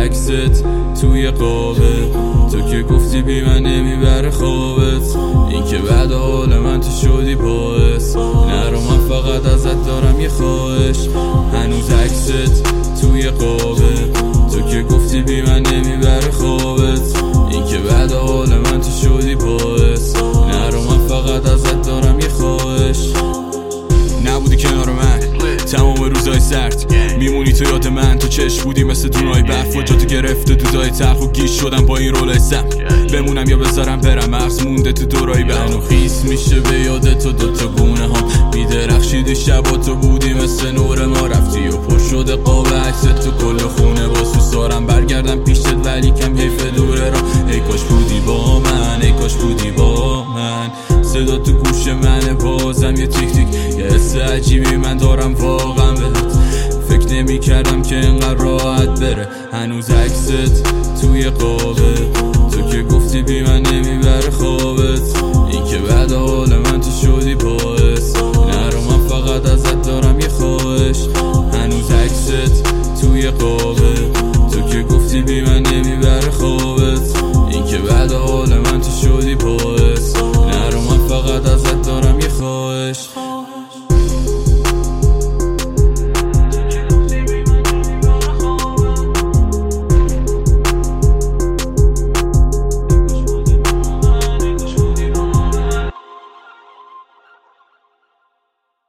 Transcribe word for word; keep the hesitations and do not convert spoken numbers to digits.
عکست توی قابه، تو که گفتی بی من نمیبره خوابت. این که بعد حال من تو شدی باعث، نرو من فقط ازت دارم یه خواهش. هنوز عکست توی قابه، تو که گفتی بی من نمیبره خوابت. این که بعد حال من تو شدی باعث، نرو من فقط ازت دارم یه خواهش. نبودی کنار من تمام روزای سرد، میمونی تو یاد من. تو چشم بودی مثل دونای برف و جاتو گرفته دودای تلخ و گیج شدم با این رولای سم. بمونم یا بذارم برم، مغز مونده تو دورای بهم و خیس میشه به یاد تو دوتا گونه ها. میدرخشیدی شبا تو بودی مثل نور ما، رفتی و پر شده قاب عکست تو کل خونه. با سوسارم برگردم پیشت ولی کم حیف دوره را. ای کاش بودی با من، ای کاش بودی با من. صدا تو گوش منه بازم یه تیک تیک، یه حس عجیبی من دارم واقعا بهت. فکر نمی کردم که اینقدر راحت بره. هنوز عکست توی قابه، تو که گفتی بی من نمیبره خوابت. این که بعد حال من تو شدی باعث، نرو من فقط ازت دارم یه خواهش. هنوز عکست توی قابه،